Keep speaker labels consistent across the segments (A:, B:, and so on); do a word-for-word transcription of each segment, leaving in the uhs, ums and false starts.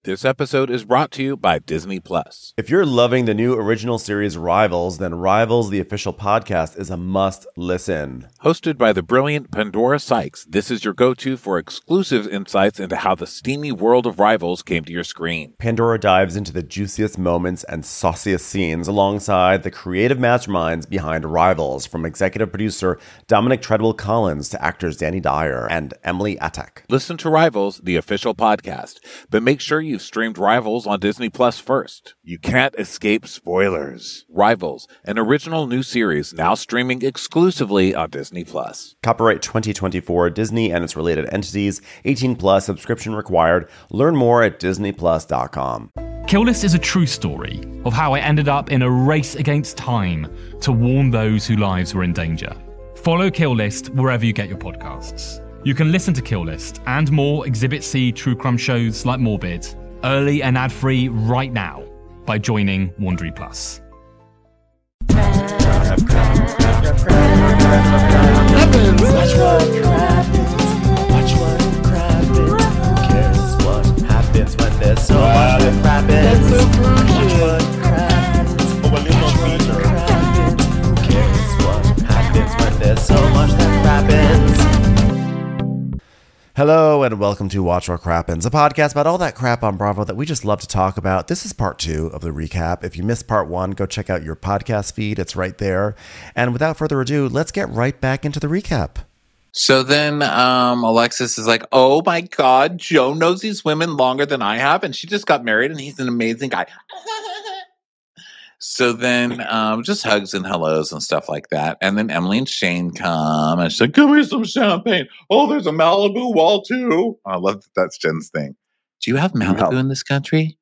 A: This episode is brought to you by Disney Plus.
B: If you're loving the new original series Rivals, then Rivals, the official podcast, is a must listen.
A: Hosted by the brilliant Pandora Sykes, this is your go-to for exclusive insights into how the steamy world of Rivals came to your screen.
B: Pandora dives into the juiciest moments and sauciest scenes alongside the creative masterminds behind Rivals, from executive producer Dominic Treadwell-Collins to actors Danny Dyer and Emily Attak.
A: Listen to Rivals, the official podcast, but make sure you've streamed Rivals on Disney Plus first. You can't escape spoilers. Rivals, an original new series now streaming exclusively on Disney Plus.
B: Copyright twenty twenty-four, Disney and its related entities, eighteen plus, subscription required. Learn more at disney plus dot com.
C: Kill List is a true story of how I ended up in a race against time to warn those whose lives were in danger. Follow Kill List wherever you get your podcasts. You can listen to Kill List and more Exhibit C true crime shows like Morbid, early and ad-free right now by joining Wondery Plus.
D: Watch what happens. Watch what happens. Who cares what happens when there's so much that happens? Watch what happens. Watch what happens. Who cares what happens when there's so much that happens?
B: Hello and welcome to Watch What Crappens, a podcast about all that crap on Bravo that we just love to talk about. This is part two of the recap. If you missed part one, go check out your podcast feed. It's right there. And without further ado, let's get right back into the recap.
E: So then um, Alexis is like, oh my God, Joe knows these women longer than I have. And she just got married and he's an amazing guy. So then um, just hugs and hellos and stuff like that. And then Emily and Shane come and she's like, give me some champagne. Oh, there's a Malibu wall too. I love that that's Jen's thing. Do you have Malibu no. in this country?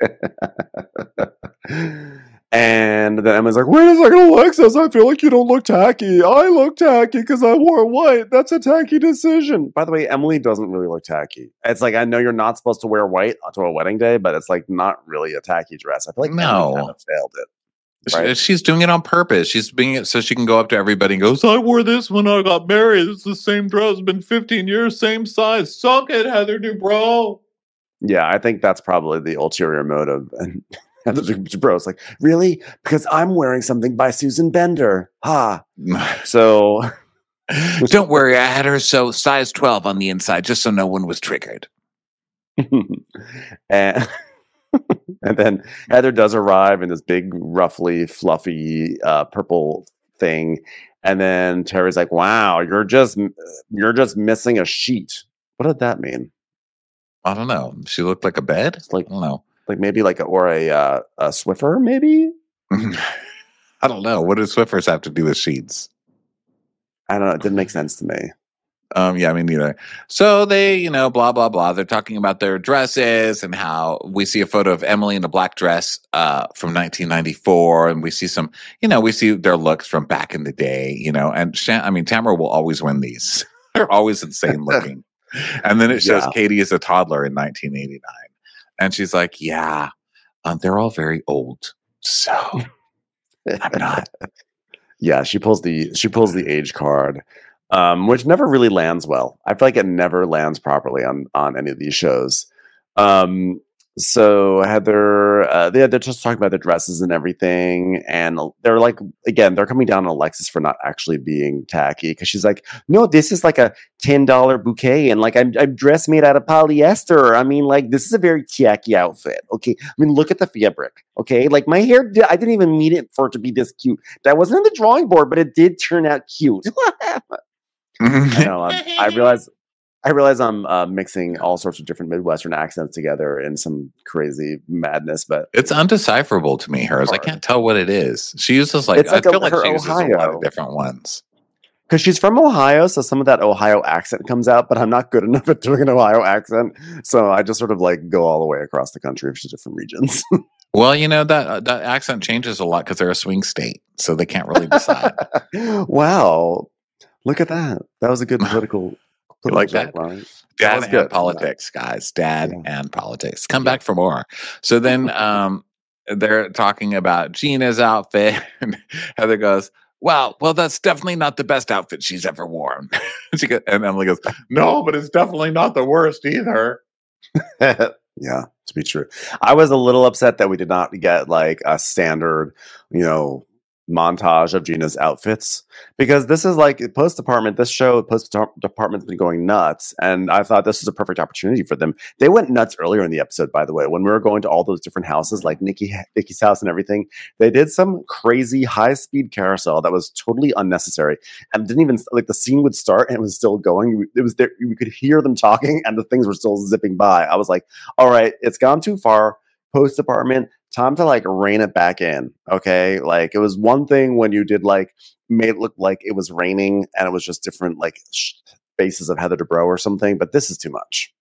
B: And then Emma's like, wait a second, Alexis, I feel like you don't look tacky. I look tacky because I wore white. That's a tacky decision. By the way, Emily doesn't really look tacky. It's like, I know you're not supposed to wear white to a wedding day, but it's like not really a tacky dress. I feel like
E: no.
B: Emily kind of failed it. Right?
E: She's doing it on purpose. She's being it so she can go up to everybody and goes, I wore this when I got married. It's the same dress. It's been fifteen years, same size. Suck it, Heather Dubrow.
B: Yeah, I think that's probably the ulterior motive. And Heather Dubrow's like, really? Because I'm wearing something by Susan Bender. Ha. So
E: don't worry, I had her so size twelve on the inside, just so no one was triggered.
B: and And then Heather does arrive in this big, roughly fluffy uh, purple thing, and then Terry's like, "Wow, you're just you're just missing a sheet." What did that mean?
E: I don't know. She looked like a bed.
B: It's like
E: I don't know,
B: like maybe like a, or a uh, a Swiffer, maybe.
E: I don't know. What do Swiffers have to do with sheets?
B: I don't know. It didn't make sense to me.
E: Um, yeah, me neither. So they, you know, blah, blah, blah. They're talking about their dresses and how we see a photo of Emily in a black dress uh, from nineteen ninety-four. And we see some, you know, we see their looks from back in the day, you know, and Shan- I mean, Tamara will always win these. They're always insane looking. And then it shows yeah. Katie as a toddler in nineteen eighty-nine. And she's like, yeah, um, they're all very old. So I'm not.
B: Yeah, she pulls the, she pulls the age card. Um, which never really lands well. I feel like it never lands properly on, on any of these shows. Um, so Heather, uh, they, they're just talking about the dresses and everything. And they're like, again, they're coming down on Alexis for not actually being tacky. Because she's like, no, this is like a ten dollars bouquet. And like, I'm, I'm dress made out of polyester. I mean, like, this is a very tacky outfit. Okay. I mean, look at the fabric. Okay. Like my hair, I didn't even mean it for it to be this cute. That wasn't on the drawing board, but it did turn out cute. I know. I'm, I realize. I realize I'm uh, mixing all sorts of different Midwestern accents together in some crazy madness, but
E: it's undecipherable to me. Hers, I can't tell what it is. She uses like,
B: like
E: I feel
B: a,
E: like she uses
B: Ohio.
E: a lot of different ones
B: because she's from Ohio, so some of that Ohio accent comes out. But I'm not good enough at doing an Ohio accent, so I just sort of like go all the way across the country to different regions.
E: Well, you know that uh, that accent changes a lot because they're a swing state, so they can't really decide.
B: Wow. Look at that. That was a good political, political
E: like that.
B: Line.
E: Dad
B: that
E: and
B: good.
E: politics, guys. Dad yeah. and politics. Come
B: yeah.
E: back for more. So then um, they're talking about Gina's outfit. And Heather goes, wow, well, that's definitely not the best outfit she's ever worn. she goes, and Emily goes, no, but it's definitely not the worst either.
B: Yeah. to be true. I was a little upset that we did not get like a standard, you know, montage of Gina's outfits, because this is like Post Department. This show, Post Department's been going nuts, and I thought this was a perfect opportunity for them. They went nuts earlier in the episode, by the way, when we were going to all those different houses, like Nikki, Nikki's house and everything. They did some crazy high speed carousel that was totally unnecessary, and didn't even like the scene would start and it was still going. It was there. We could hear them talking, and the things were still zipping by. I was like, all right, it's gone too far. Post Department, time to like rein it back in. Okay. Like it was one thing when you did like made it look like it was raining and it was just different like sh- faces of Heather Dubrow or something, but this is too much.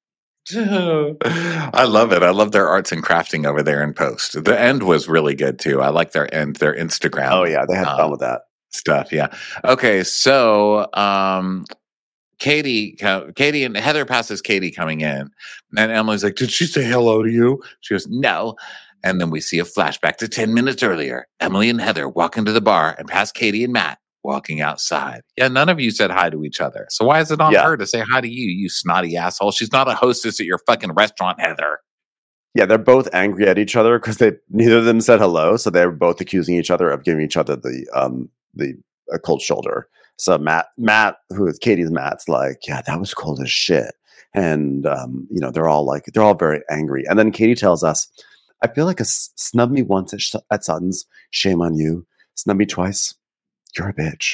E: I love it. I love their arts and crafting over there in Post. The end was really good too. I like their end, their Instagram.
B: Oh yeah. They had
E: um,
B: fun with that
E: stuff. Yeah. Okay. So, um, Katie, Katie and Heather passes Katie coming in, and Emily's like, "Did she say hello to you?" She goes, "No." And then we see a flashback to ten minutes earlier. Emily and Heather walk into the bar and pass Katie and Matt walking outside. Yeah, none of you said hi to each other. So why is it on
B: yeah.
E: her to say hi to you, you snotty asshole? She's not a hostess at your fucking restaurant, Heather.
B: Yeah, they're both angry at each other because they neither of them said hello, so they're both accusing each other of giving each other the um the a cold shoulder. So Matt, Matt, who is Katie's Matt's like, yeah, that was cold as shit. And, um, you know, they're all like, they're all very angry. And then Katie tells us, I feel like a s- snub me once at, sh- at Sutton's. Shame on you. Snub me twice. You're a bitch.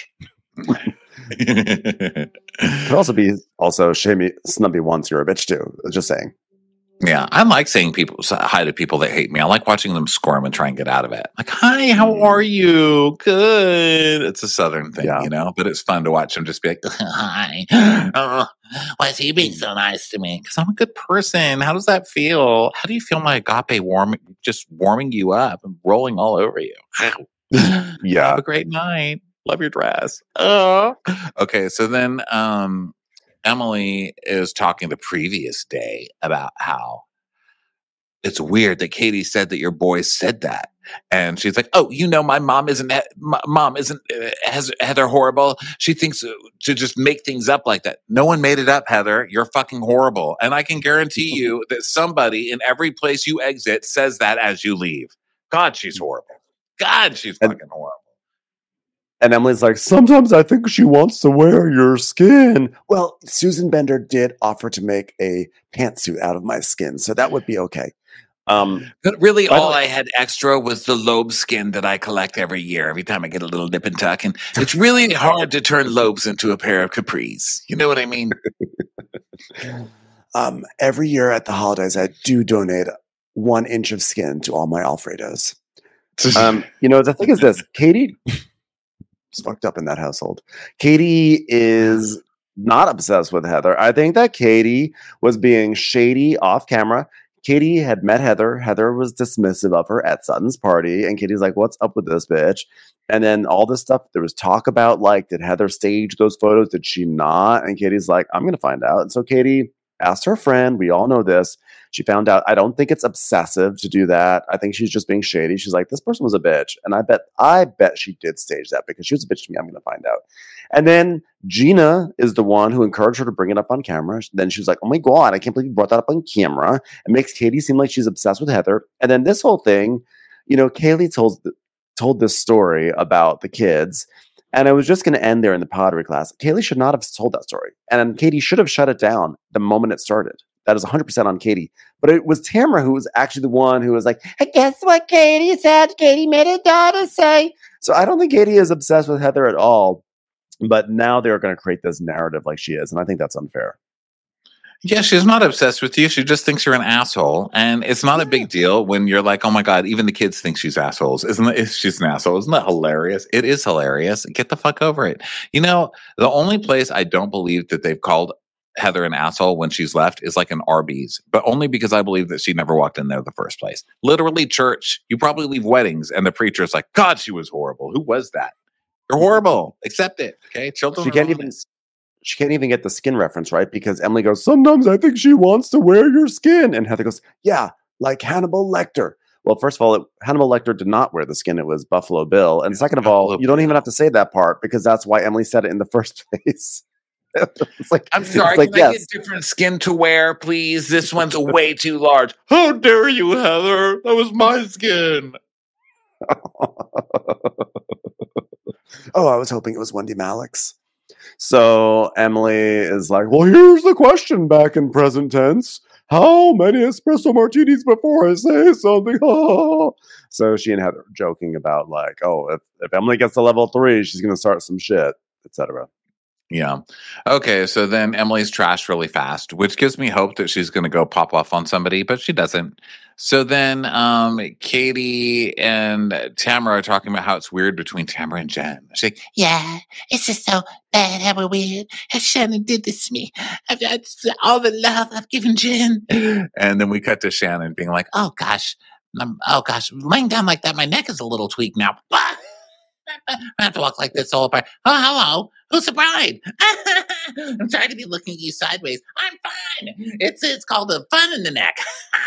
B: Could also be also shame me, snub me once. You're a bitch too. Just saying.
E: Yeah, I like saying people hi to people that hate me. I like watching them squirm and try and get out of it. Like, hi, how are you? Good. It's a Southern thing, yeah. you know, but it's fun to watch them just be like, hi. Oh, why is he being so nice to me? Because I'm a good person. How does that feel? How do you feel my agape warm, just warming you up and rolling all over you?
B: Yeah.
E: Have a great night. Love your dress. Oh. Okay, so then um Emily is talking the previous day about how it's weird that Katie said that your boys said that. And she's like, oh, you know, my mom isn't, my mom isn't uh, Heather horrible. She thinks to just make things up like that. No one made it up, Heather. You're fucking horrible. And I can guarantee you that somebody in every place you exit says that as you leave. God, she's horrible. God, she's
B: and,
E: fucking horrible.
B: And Emily's like, sometimes I think she wants to wear your skin. Well, Susan Bender did offer to make a pantsuit out of my skin, so that would be okay. Um,
E: but really, all I had extra was the lobe skin that I collect every year. Every time I get a little nip and tuck, and it's really hard to turn lobes into a pair of capris. You know what I mean?
B: um, every year at the holidays, I do donate one inch of skin to all my Alfredos. um, you know, the thing is this, Katie. It's fucked up in that household. Katie is not obsessed with Heather. I think that Katie was being shady off camera. Katie had met Heather. Heather was dismissive of her at Sutton's party. And Katie's like, what's up with this bitch? And then all this stuff, there was talk about like, did Heather stage those photos? Did she not? And Katie's like, I'm going to find out. And so Katie asked her friend. We all know this. She found out. I don't think it's obsessive to do that. I think she's just being shady. She's like, this person was a bitch. And I bet, I bet she did stage that because she was a bitch to me. I'm going to find out. And then Gina is the one who encouraged her to bring it up on camera. Then she was like, oh my God, I can't believe you brought that up on camera. It makes Katie seem like she's obsessed with Heather. And then this whole thing, you know, Kaylee told, told this story about the kids. And I was just going to end there in the pottery class. Kaylee should not have told that story. And Katie should have shut it down the moment it started. That is one hundred percent on Katie. But it was Tamara who was actually the one who was like, hey, guess what Katie said? Katie made her daughter say. So I don't think Katie is obsessed with Heather at all. But now they're going to create this narrative like she is. And I think that's unfair.
E: Yeah, she's not obsessed with you. She just thinks you're an asshole. And it's not a big deal when you're like, oh my God, even the kids think she's assholes. Isn't it? She's an asshole. Isn't that hilarious? It is hilarious. Get the fuck over it. You know, the only place I don't believe that they've called Heather an asshole when she's left is like an Arby's, but only because I believe that she never walked in there in the first place. Literally church. You probably leave weddings and the preacher is like, God, she was horrible. Who was that? You're horrible. Accept it. Okay. Children.
B: She can't even, she can't even get the skin reference, right? Because Emily goes, sometimes I think she wants to wear your skin. And Heather goes, yeah, like Hannibal Lecter. Well, first of all, it, Hannibal Lecter did not wear the skin. It was Buffalo Bill. And second of all, you don't even have to say that part because that's why Emily said it in the first place. It's like,
E: I'm sorry,
B: it's like,
E: can I
B: yes.
E: get different skin to wear, please? This one's way too large. How dare you, Heather? That was my skin.
B: Oh, I was hoping it was Wendy Malik's. So Emily is like, well, here's the question back in present tense. How many espresso martinis before I say something? So she and Heather are joking about like, oh, if, if Emily gets to level three, she's going to start some shit, et cetera.
E: Yeah. Okay, so then Emily's trashed really fast, which gives me hope that she's going to go pop off on somebody, but she doesn't. So then um, Katie and Tamara are talking about how it's weird between Tamara and Jen. She's like,
F: Yeah, it's just so bad how we're weird. How Shannon did this to me. I've got all the love I've given Jen.
E: and then we cut to Shannon being like,
F: Oh, gosh. I'm, oh, gosh. Laying down like that, my neck is a little tweaked now. I have to walk like this all apart. Oh, hello. Who's the bride? I'm trying to be looking at you sideways. I'm fine. It's it's called a fun in the neck.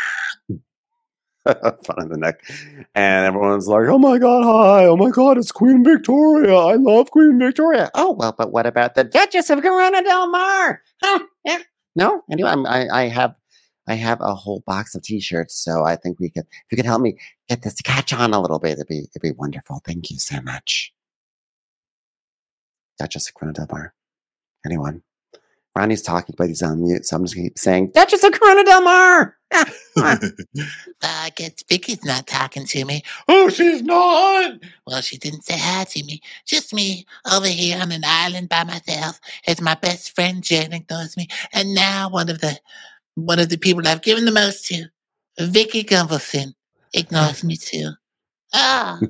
B: Fun in the neck. And everyone's like, oh my God, hi. Oh my God, it's Queen Victoria. I love Queen Victoria. Oh, well, but what about the Duchess of Corona Del Mar? Huh? Yeah. No, I do. I'm, I, I have I have a whole box of t-shirts, so I think we could, if you could help me get this to catch on a little bit, it'd be, it'd be wonderful. Thank you so much. Duchess of Corona Del Mar. Anyone? Ronnie's talking, but he's on mute, so I'm just going to keep saying, Duchess of Corona Del Mar!
F: uh, I guess Vicky's not talking to me.
E: oh, she's not.
F: Well, she didn't say hi to me. Just me over here on an island by myself as my best friend Jen ignores me. And now one of the one of the people I've given the most to, Vicky Gunvalson, ignores me too. Ah.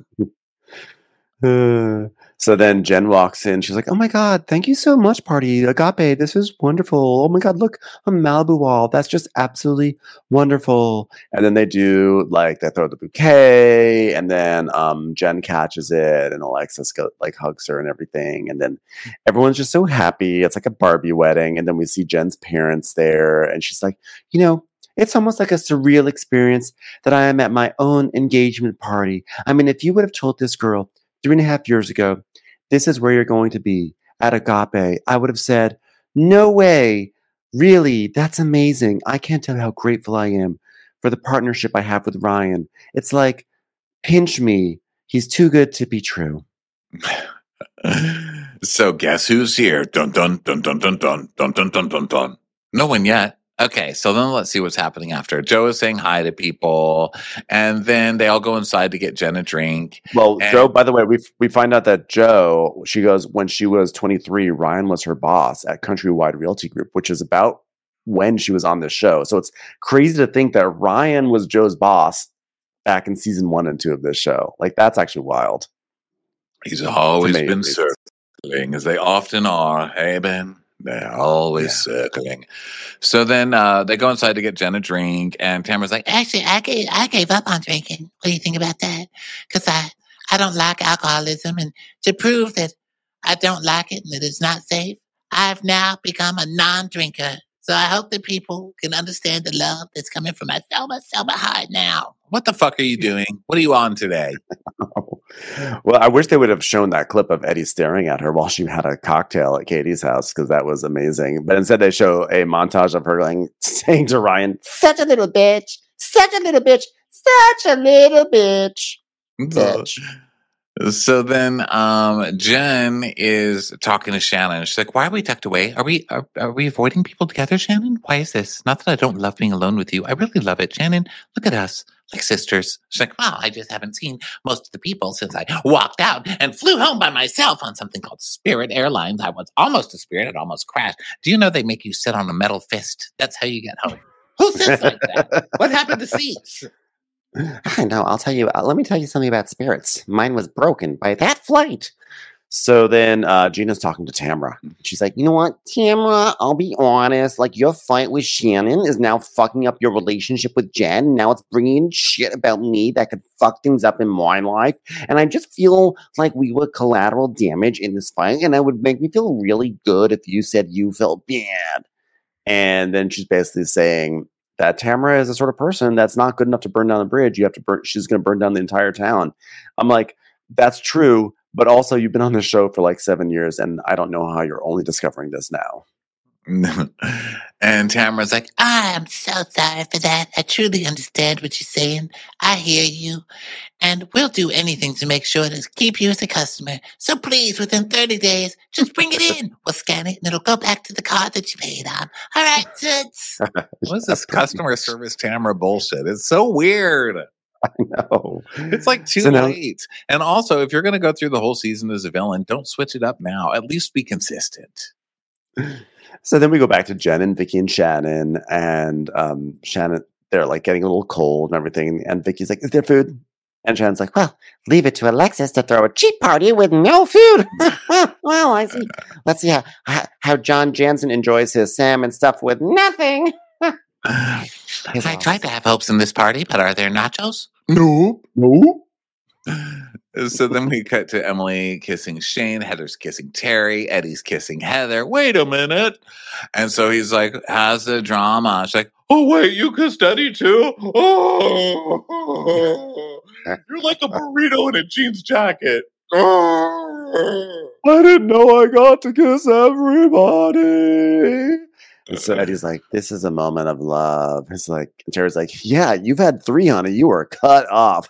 B: Uh, so then Jen walks in. She's like, oh my God, thank you so much, party. Agape, this is wonderful. Oh my God, look, a Malibu wall. That's just absolutely wonderful. And then they do, like, they throw the bouquet, and then um, Jen catches it, and Alexis go, like hugs her and everything. And then everyone's just so happy. It's like a Barbie wedding. And then we see Jen's parents there, and she's like, you know, it's almost like a surreal experience that I am at my own engagement party. I mean, if you would have told this girl three and a half years ago, this is where you're going to be at Agape, I would have said, no way. Really, that's amazing. I can't tell you how grateful I am for the partnership I have with Ryan. It's like, pinch me. He's too good to be true.
E: So guess who's here? Dun dun dun dun dun dun dun dun dun dun dun. No one yet. Okay, so then let's see what's happening after. Joe is saying hi to people, and then they all go inside to get Jen a drink.
B: Well,
E: and-
B: Joe, by the way, we we find out that Joe, she goes, when she was twenty-three, Ryan was her boss at Countrywide Realty Group, which is about when she was on the show. So it's crazy to think that Ryan was Joe's boss back in season one and two of this show. Like, that's actually wild.
E: He's always
B: Amazing.
E: been circling, as they often are. Hey, Ben. They're always yeah. circling. So then uh, they go inside to get Jen a drink, and Tamara's like,
F: Actually, I gave, I gave up on drinking. What do you think about that? Because I, I don't like alcoholism, and to prove that I don't like it and that it's not safe, I've now become a non-drinker. So I hope that people can understand the love that's coming from my Selma, Selma heart now.
E: What the fuck are you doing? What are you on today?
B: Well, I wish they would have shown that clip of Eddie staring at her while she had a cocktail at Katie's house, because that was amazing. But instead, they show a montage of her going, saying to Ryan, such a little bitch, such a little bitch, such a little bitch. bitch.
E: So then um, Jen is talking to Shannon. She's like, why are we tucked away? Are we are, are we avoiding people together, Shannon? Why is this? Not that I don't love being alone with you. I really love it. Shannon, look at us, like sisters. She's like, well, I just haven't seen most of the people since I walked out and flew home by myself on something called Spirit Airlines. I was almost a Spirit. It almost crashed. Do you know they make you sit on a metal fist? That's how you get home. Who sits like that? What happened to seats?
B: I know. I'll tell you. Uh, let me tell you something about spirits. Mine was broken by that flight. So then uh, Gina's talking to Tamara. She's like, you know what, Tamara, I'll be honest. Like, your fight with Shannon is now fucking up your relationship with Jen. Now it's bringing in shit about me that could fuck things up in my life. And I just feel like we were collateral damage in this fight. And it would make me feel really good if you said you felt bad. And then she's basically saying that Tamara is the sort of person that's not good enough to burn down the bridge. You have to burn, she's going to burn down the entire town. I'm like, that's true. But also, you've been on the show for like seven years, and I don't know how you're only discovering this now.
E: And Tamara's like,
F: I'm so sorry for that. I truly understand what you're saying. I hear you. And we'll do anything to make sure to keep you as a customer. So please, within thirty days, just bring it in. We'll scan it and it'll go back to the card that you paid on. All right, toots.
E: what's this customer service Tamara bullshit? It's so weird.
B: I know.
E: It's like too
B: So now-
E: late. And also, if you're going to go through the whole season as a villain, don't switch it up now. At least be consistent.
B: So then we go back to Jen and Vicky and Shannon, and um, Shannon, they're like getting a little cold and everything. And Vicky's like, "Is there food?" And Shannon's like, "Well, leave it to Alexis to throw a cheap party with no food." Well, I see. Let's see how, how how John Jansen enjoys his salmon stuff with nothing. His
F: I
B: mom-
F: tried to have hopes in this party, but are there nachos?
E: No.
B: No.
E: So then we cut to Emily kissing Shane. Heather's kissing Terry. Eddie's kissing Heather. Wait a minute. And so he's like, how's the drama? She's like, oh, wait, you kissed Eddie too? Oh, you're like a burrito in a jeans jacket. Oh.
B: I didn't know I got to kiss everybody. And so Eddie's like, "This is a moment of love." It's like, and Terry's like, "Yeah, you've had three, honey. You were cut off."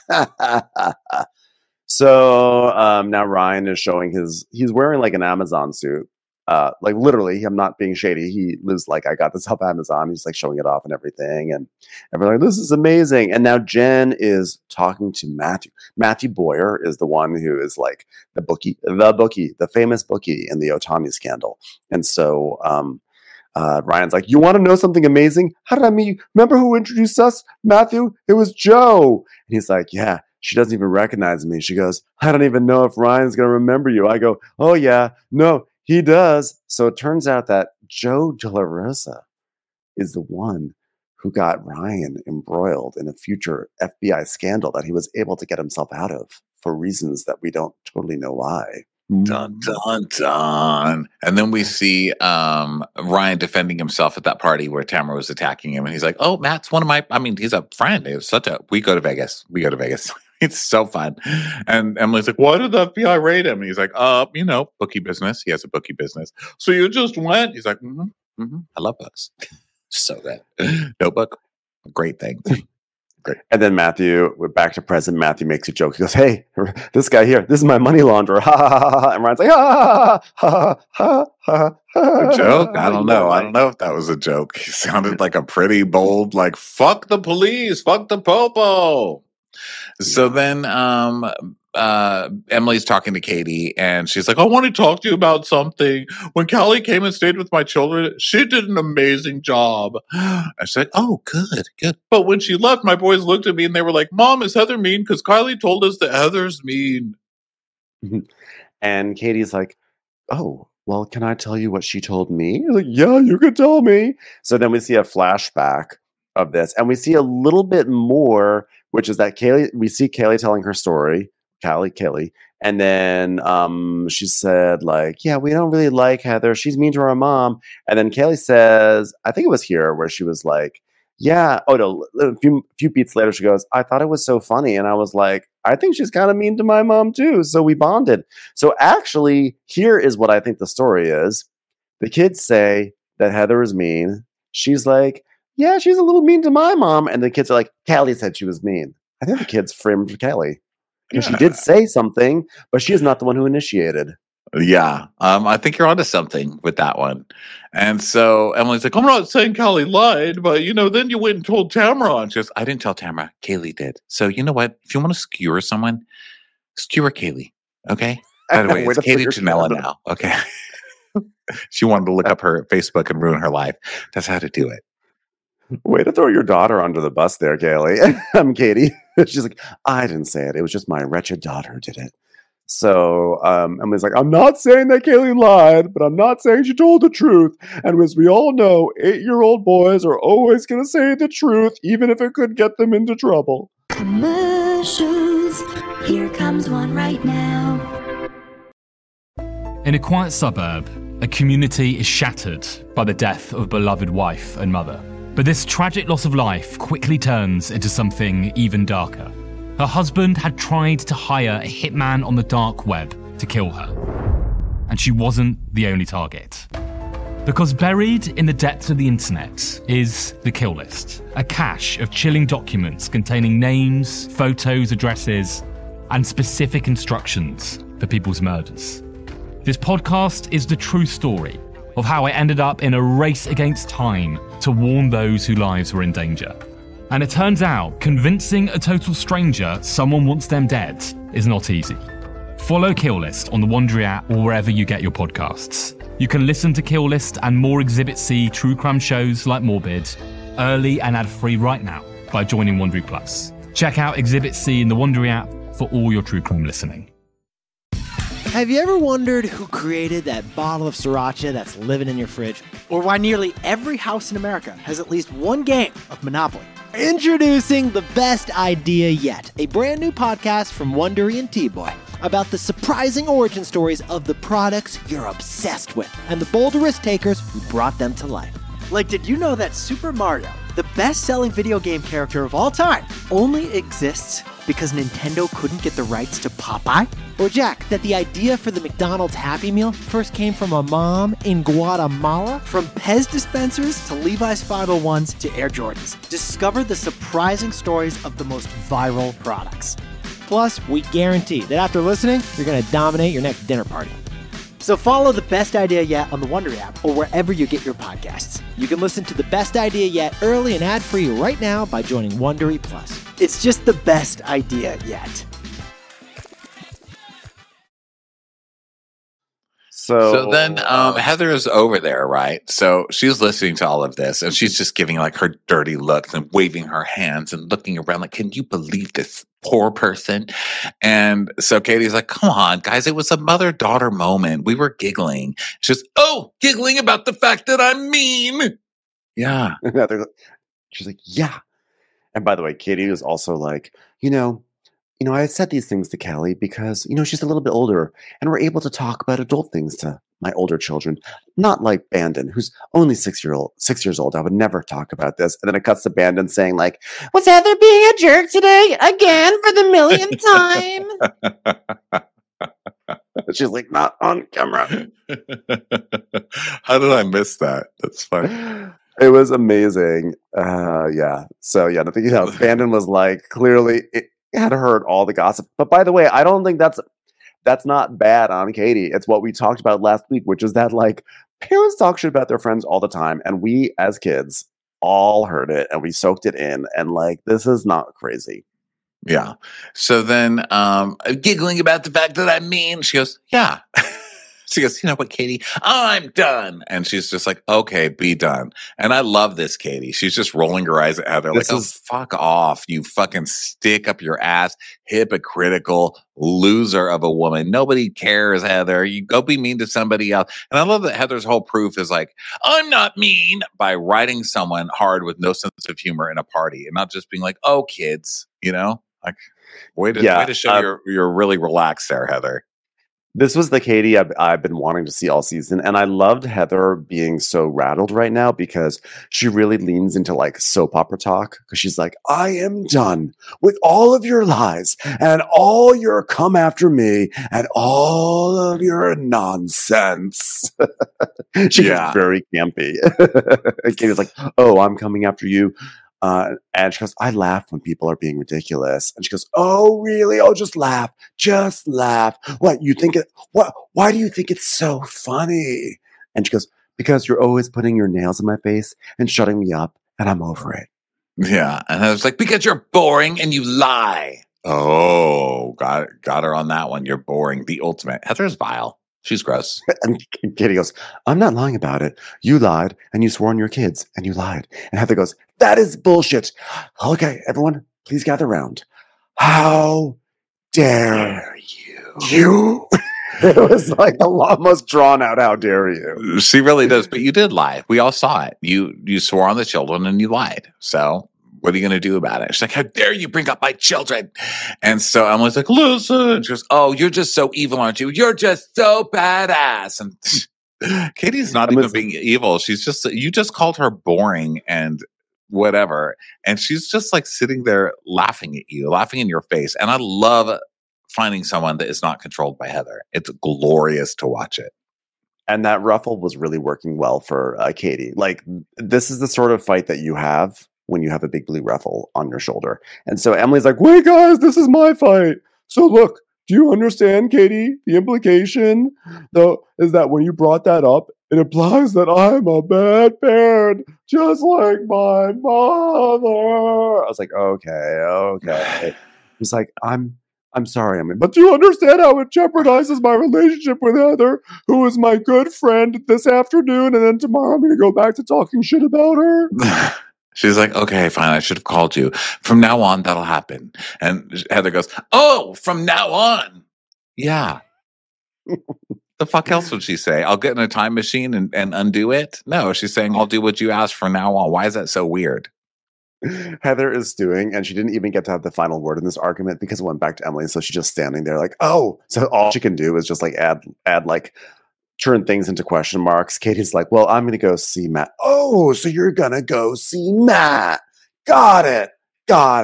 B: So um, now Ryan is showing his, he's wearing like an Amazon suit. Uh, like literally, I'm not being shady. He lives like, I got this off Amazon. He's like showing it off and everything. And everyone's like, this is amazing. And now Jen is talking to Matthew. Matthew Boyer is the one who is like the bookie, the bookie, the famous bookie in the Otani scandal. And so um, uh, Ryan's like, you want to know something amazing? How did I meet you? Remember who introduced us? Matthew? It was Joe. And he's like, yeah. She doesn't even recognize me. She goes, I don't even know if Ryan's going to remember you. I go, oh, yeah. No, he does. So it turns out that Joe De La Rosa is the one who got Ryan embroiled in a future F B I scandal that he was able to get himself out of for reasons that we don't totally know why.
E: Dun, dun, dun. And then we see um, Ryan defending himself at that party where Tamara was attacking him. And he's like, oh, Matt's one of my, I mean, he's a friend. It's such a, we go to Vegas. We go to Vegas. It's so fun. And Emily's like, why did the F B I raid him? And he's like, uh, you know, bookie business. He has a bookie business. So you just went? He's like, mm-hmm, mm-hmm. I love books. So good. Notebook, great thing. Great.
B: And then Matthew, we're back to present. Matthew makes a joke. He goes, hey, this guy here, this is my money launderer. Ha ha ha ha. And Ryan's like, ha ha ha ha ha.
E: A joke? I don't know. I don't know if that was a joke. He sounded like a pretty bold, like, fuck the police, fuck the popo. So then um, uh, Emily's talking to Katie, and she's like, I want to talk to you about something. When Callie came and stayed with my children, she did an amazing job. I said, oh, good, good. But when she left, my boys looked at me, and they were like, Mom, is Heather mean? Because Kylie told us that Heather's mean.
B: And Katie's like, oh, well, can I tell you what she told me? Like, yeah, you can tell me. So then we see a flashback of this, and we see a little bit more, which is that Kaylee, we see Kaylee telling her story, Callie, Kaylee, and then um, she said, like, yeah, we don't really like Heather. She's mean to her mom. And then Kaylee says, I think it was here where she was like, yeah, oh no, a few, few beats later, she goes, I thought it was so funny. And I was like, I think she's kind of mean to my mom too. So we bonded. So actually, here is what I think the story is. The kids say that Heather is mean. She's like, yeah, she's a little mean to my mom. And the kids are like, Callie said she was mean. I think the kids framed Callie. Because
E: Yeah.
B: she did say something, but she is not the one who initiated.
E: Yeah, um, I think you're onto something with that one. And so Emily's like, I'm not saying Callie lied, but, you know, then you went and told Tamara. And she goes, I didn't tell Tamara. Kaylee did. So you know what? If you want to skewer someone, skewer Kaylee. Okay? By the way,
B: Way
E: it's
B: to put
E: Katie
B: your
E: Janela
B: shit on.
E: now. Okay? She wanted to look up her Facebook and ruin her life. That's how to do it.
B: Way to throw your daughter under the bus there, Kaylee. I'm Katie. She's like, I didn't say it. It was just my wretched daughter who did it. So um, Emily's like, I'm not saying that Kaylee lied, but I'm not saying she told the truth. And as we all know, eight-year-old boys are always going to say the truth, even if it could get them into trouble.
G: Commercials. Here comes one right now.
C: In a quiet suburb, a community is shattered by the death of a beloved wife and mother. But this tragic loss of life quickly turns into something even darker. Her husband had tried to hire a hitman on the dark web to kill her. And she wasn't the only target. Because buried in the depths of the internet is the kill list, a cache of chilling documents containing names, photos, addresses, and specific instructions for people's murders. This podcast is the true story of how I ended up in a race against time to warn those whose lives were in danger. And it turns out convincing a total stranger someone wants them dead is not easy. Follow Kill List on the Wondery app or wherever you get your podcasts. You can listen to Kill List and more Exhibit C true crime shows like Morbid early and ad-free right now by joining Wondery Plus. Check out Exhibit C in the Wondery app for all your true crime listening.
H: Have you ever wondered who created that bottle of sriracha that's living in your fridge? Or why nearly every house in America has at least one game of Monopoly? Introducing The Best Idea Yet, a brand new podcast from Wondery and T-Boy about the surprising origin stories of the products you're obsessed with and the bold risk takers who brought them to life. Like, did you know that Super Mario, the best-selling video game character of all time, only exists because Nintendo couldn't get the rights to Popeye? Or Jack, that the idea for the McDonald's Happy Meal first came from a mom in Guatemala? From Pez dispensers to Levi's five oh ones to Air Jordans. Discover the surprising stories of the most viral products. Plus, we guarantee that after listening, you're going to dominate your next dinner party. So follow The Best Idea Yet on the Wondery app or wherever you get your podcasts. You can listen to The Best Idea Yet early and ad-free right now by joining Wondery Plus. It's just the best idea yet.
B: So,
E: So then um, Heather is over there, right? So she's listening to all of this and she's just giving like her dirty looks and waving her hands and looking around like, can you believe this poor person? And so Katie's like, come on, guys, it was a mother-daughter moment. We were giggling. She's, oh, giggling about the fact that I'm mean. Yeah.
B: she's like, yeah. And by the way, Katie was also like, you know, you know, I said these things to Kelly because, you know, she's a little bit older and we're able to talk about adult things to my older children. Not like Bandon, who's only six year old, six years old. I would never talk about this. And then it cuts to Bandon saying like, was Heather being a jerk today again for the millionth time? She's like, not on camera.
E: How did I miss that? That's funny.
B: It was amazing. Uh, yeah. So yeah, the thing, you know, Bandon was like, clearly it had heard all the gossip. But by the way, I don't think that's that's not bad on Katie. It's what we talked about last week, which is that like parents talk shit about their friends all the time, and we as kids all heard it and we soaked it in, and like this is not crazy.
E: Yeah. So then um, giggling about the fact that I'm mean, she goes, yeah. She goes, you know what, Katie? I'm done. And she's just like, okay, be done. And I love this, Katie. She's just rolling her eyes at Heather
B: This
E: like,
B: is-
E: oh, fuck off, you fucking stick up your ass, hypocritical loser of a woman. Nobody cares, Heather. You go be mean to somebody else. And I love that Heather's whole proof is like, I'm not mean, by writing someone hard with no sense of humor in a party and not just being like, oh, kids, you know? Like, way to,
B: Yeah,
E: way to show
B: um,
E: you're, you're really relaxed there, Heather.
B: This was the Katie I've, I've been wanting to see all season. And I loved Heather being so rattled right now because she really leans into like soap opera talk. Because she's like, I am done with all of your lies and all your come after me and all of your nonsense. She
E: Yeah.
B: was very campy. And Katie's like, oh, I'm coming after you. Uh, and she goes, I laugh when people are being ridiculous. And she goes, oh, really? Oh, just laugh. Just laugh. What, you think it, what, why do you think it's so funny? And she goes, because you're always putting your nails in my face and shutting me up, and I'm over it.
E: Yeah. And I was like, because you're boring and you lie. Oh, got got her on that one. You're boring. The ultimate. Heather's vile. She's gross.
B: And Katie goes, I'm not lying about it. You lied, and you swore on your kids, and you lied. And Heather goes, that is bullshit. Okay, everyone, please gather around. How dare you? You? It was like the lo- most drawn out, how dare you?
E: She really does. But you did lie. We all saw it. You you swore on the children and you lied. So what are you going to do about it? She's like, how dare you bring up my children? And so Emily's like, listen. She goes, oh, you're just so evil, aren't you? You're just so badass. And Katie's not even being evil. She's just, you just called her boring and whatever. And she's just like sitting there laughing at you, laughing in your face. And I love finding someone that is not controlled by Heather. It's glorious to watch it.
B: And that ruffle was really working well for uh, Katie. Like, this is the sort of fight that you have when you have a big blue ruffle on your shoulder. And so Emily's like, wait, guys, this is my fight. So look, do you understand, Katie? The implication, though, is that when you brought that up, it implies that I'm a bad parent, just like my mother. I was like, okay, okay. He's like, I'm I'm sorry, I mean, but do you understand how it jeopardizes my relationship with Heather, who is my good friend this afternoon, and then tomorrow I'm going to go back to talking shit about her?
E: She's like, okay, fine, I should have called you. From now on, that'll happen. And Heather goes, oh, from now on. Yeah. The fuck else would she say? I'll get in a time machine and, and undo it? No, she's saying, I'll do what you ask from now on. Why is that so weird?
B: Heather is stewing, and she didn't even get to have the final word in this argument because it went back to Emily. So she's just standing there like, oh, so all she can do is just like add, add like, turn things into question marks. Katie's like, well, I'm going to go see Matt. Oh, so you're going to go see Matt. Got it. Got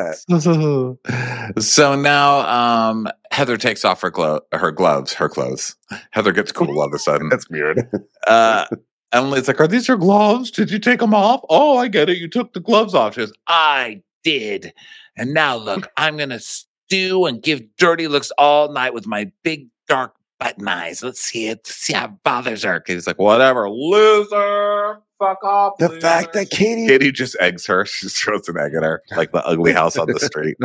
B: it.
E: So now um, Heather takes off her, glo- her gloves, her clothes. Heather gets cool all of a sudden.
B: That's weird.
E: uh, Emily's like, are these your gloves? Did you take them off? Oh, I get it. You took the gloves off. She goes, I did. And now look, I'm going to stew and give dirty looks all night with my big dark button eyes. Let's see it. See how it bothers her. Katie's like, whatever, loser. Fuck off.
B: The
E: loser.
B: fact that Katie...
E: Katie just eggs her. She just throws an egg at her like the ugly house on the street.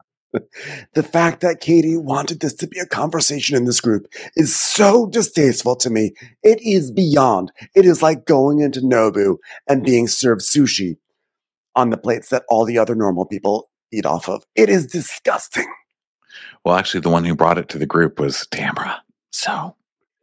B: The fact that Katie wanted this to be a conversation in this group is so distasteful to me. It is beyond. It is like going into Nobu and being served sushi on the plates that all the other normal people eat off of. It is disgusting.
E: Well, actually, the one who brought it to the group was Tamra. So,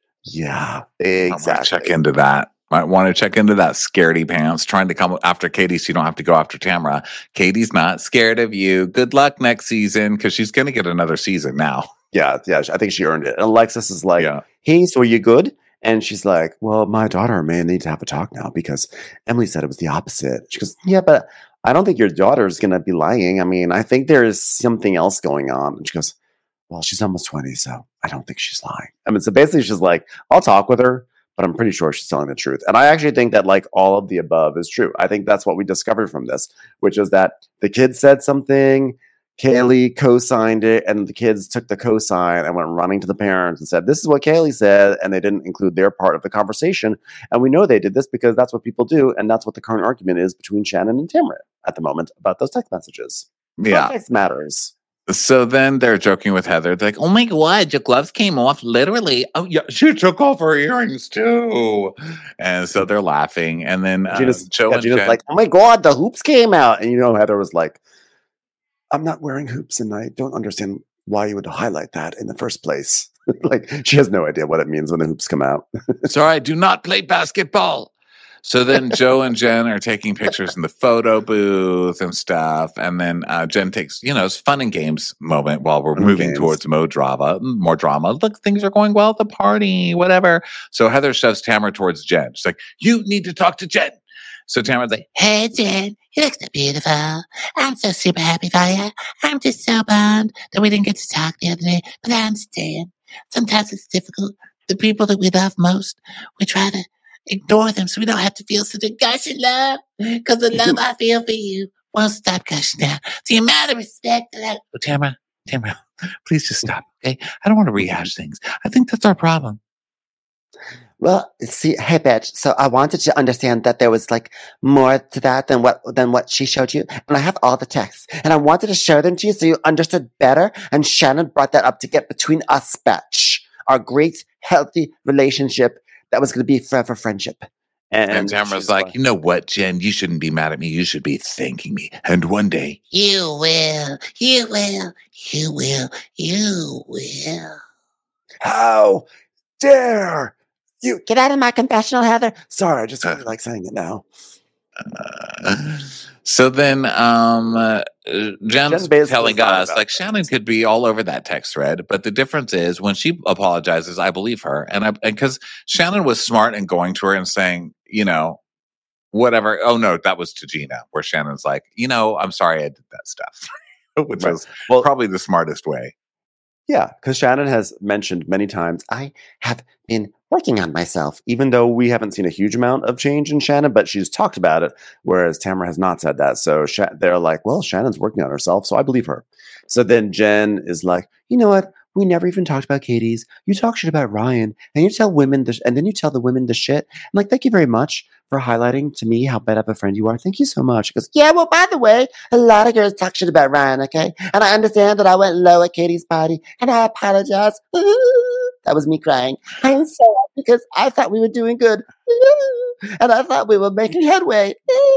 B: yeah,
E: exactly. I might check into that. Might want to check into that scaredy pants, trying to come after Katie so you don't have to go after Tamra. Katie's not scared of you. Good luck next season because she's going to get another season now.
B: Yeah, yeah, I think she earned it. And Alexis is like,
E: yeah.
B: Hey, so are you good? And she's like, well, my daughter may need to have a talk now because Emily said it was the opposite. She goes, yeah, but I don't think your daughter is going to be lying. I mean, I think there is something else going on. And she goes, well, she's almost twenty, so I don't think she's lying. I mean, so basically she's like, I'll talk with her, but I'm pretty sure she's telling the truth. And I actually think that like all of the above is true. I think that's what we discovered from this, which is that the kids said something, Kaylee co-signed it, and the kids took the co-sign and went running to the parents and said, this is what Kaylee said, and they didn't include their part of the conversation. And we know they did this because that's what people do, and that's what the current argument is between Shannon and Tamra at the moment about those text messages.
E: Yeah.
B: Context matters.
E: So then they're joking with Heather. They're like, oh my God, your gloves came off literally. Oh, yeah, she took off her earrings too. And so they're laughing. And then uh,
B: Gina's,
E: Joe
B: yeah,
E: and
B: Gina's
E: Jen,
B: like, oh my God, the hoops came out. And you know, Heather was like, I'm not wearing hoops and I don't understand why you would highlight that in the first place. Like, she has no idea what it means when the hoops come out.
E: sorry, I do not play basketball. So then Joe and Jen are taking pictures in the photo booth and stuff. And then uh, Jen takes, you know, it's fun and games moment while we're
B: Fun
E: moving
B: games.
E: towards more drama, more drama. Look, things are going well at the party, whatever. So Heather shoves Tamara towards Jen. She's like, you need to talk to Jen. So Tamara's like,
F: Hey, Jen, you look so beautiful. I'm so super happy for you. I'm just so bummed that we didn't get to talk the other day, but I understand. Sometimes it's difficult. The people that we love most, we try to ignore them so we don't have to feel such a gushing love. Because the love I feel for you won't stop gushing down. The amount of respect that I...
E: oh, Tamara, Tamara, please just stop, okay? I don't want to rehash things. I think that's our problem.
I: Well, see, hey, bitch. So I wanted to understand that there was like more to that than what than what she showed you, and I have all the texts, and I wanted to show them to you so you understood better. And Shannon brought that up to get between us, bitch, our great healthy relationship that was going to be forever friendship.
E: And, and Tamara's like, like, you know what, Jen? You shouldn't be mad at me. You should be thanking me. And one day,
F: you will, you will, you will, you will.
B: How dare you
I: get out of my confessional, Heather?
B: Sorry, I just really like saying it now.
E: Uh, so then um, uh, Jen's
B: Jen's
E: telling us, like,
B: this.
E: Shannon could be all over that text thread, but the difference is when she apologizes, I believe her. And I, because Shannon was smart in going to her and saying, you know, whatever. Oh, no, that was to Gina, where Shannon's like, you know, I'm sorry I did that stuff, which
B: Right.
E: was
B: Well-
E: probably the smartest way.
B: Yeah, because Shannon has mentioned many times,
I: I have been working on myself.
B: Even though we haven't seen a huge amount of change in Shannon, but she's talked about it, whereas Tamara has not said that. So Sha- they're like, well, Shannon's working on herself, so I believe her. So then Jen is like, you know what? We never even talked about Katie's. You talk shit about Ryan, and you tell women, the sh- and then you tell the women the shit. I'm like, thank you very much for highlighting to me how bad of a friend you are. Thank you so much. She goes,
I: Yeah, well, by the way, a lot of girls talk shit about Ryan, okay? And I understand that I went low at Katie's party, and I apologize. That was me crying. I'm sorry because I thought we were doing good. And I thought we were making headway.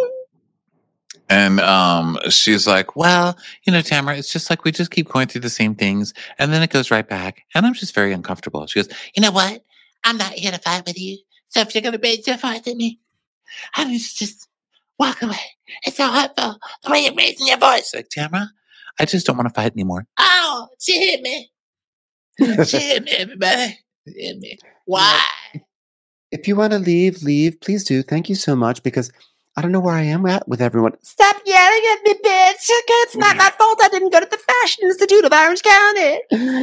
E: And um, she's like, well, you know, Tamara, it's just like we just keep going through the same things. And then it goes right back. And I'm just very uncomfortable. She goes,
F: You know what? I'm not here to fight with you. So if you're going to raise your voice at me, I need to just walk away. It's so hurtful the way you're raising your voice.
E: like, Tamara, I just don't want to fight anymore.
F: Oh, she hit me. She hit me, everybody. She hit me. Why?
I: If you want to leave, leave. Please do. Thank you so much because I don't know where I am at with everyone. Stop yelling at me, bitch. It's not my fault I didn't go to the Fashion Institute of Orange County.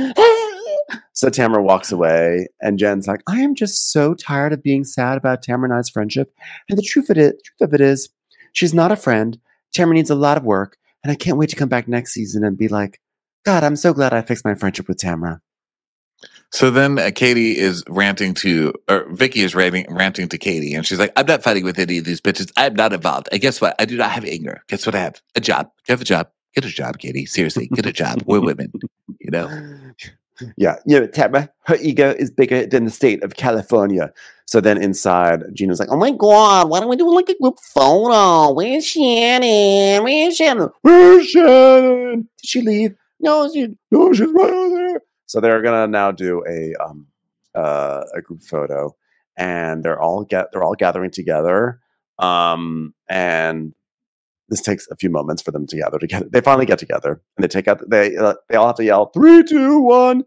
B: So Tamara walks away, and Jen's like, I am just so tired of being sad about Tamara and I's friendship. And the truth of it, truth of it is, she's not a friend. Tamara needs a lot of work, and I can't wait to come back next season and be like, God, I'm so glad I fixed my friendship with Tamara.
E: So then uh, Katie is ranting to, or Vicky is ranting, ranting to Katie, and she's like, I'm not fighting with any of these bitches. I'm not involved. And guess what? I do not have anger. Guess what I have? A job. You have a job. Get a job, Katie. Seriously, get a job. We're women, you know?
B: Yeah, you know, Tamara, her ego is bigger than the state of California. So then inside, Gina's like,
I: Oh my God, why don't we do like a group photo? Where's Shannon? Where's Shannon?
B: where's Shannon? Did she leave?
I: No, she,
B: No, she's right over there. So they're gonna now do a um uh a group photo, and they're all get they're all gathering together. Um and this takes a few moments for them to gather together. They finally get together, and they take out they uh, they all have to yell three, two, one,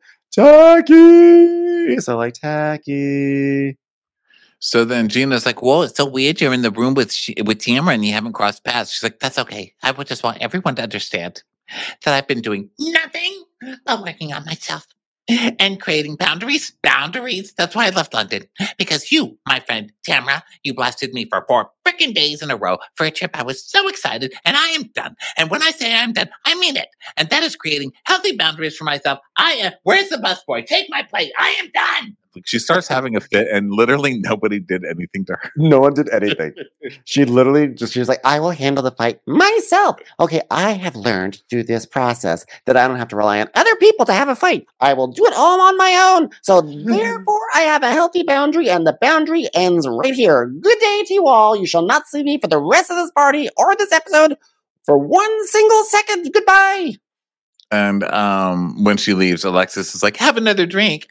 B: tacky. So like tacky.
E: So then Gina's like,
F: Whoa, it's so weird. You're in the room with she, with Tamara and you haven't crossed paths. She's like, that's okay. I would just want everyone to understand that I've been doing nothing but working on myself and creating boundaries. Boundaries. That's why I left London. Because you, my friend Tamara, you blasted me for four freaking days in a row for a trip. I was so excited, and I am done. And when I say I'm done, I mean it. And that is creating healthy boundaries for myself. I am. Where's the busboy? Take my plate. I am done.
E: she starts having a fit, and literally nobody did anything to her.
B: No one did anything. She literally just
I: she was like, I will handle the fight myself. Okay, I have learned through this process that I don't have to rely on other people to have a fight. I will do it all on my own. So therefore, I have a healthy boundary, and the boundary ends right here. Good day to you all. You shall not see me for the rest of this party or this episode for one single second. Goodbye.
E: And um, when she leaves, Alexis is like, have another drink.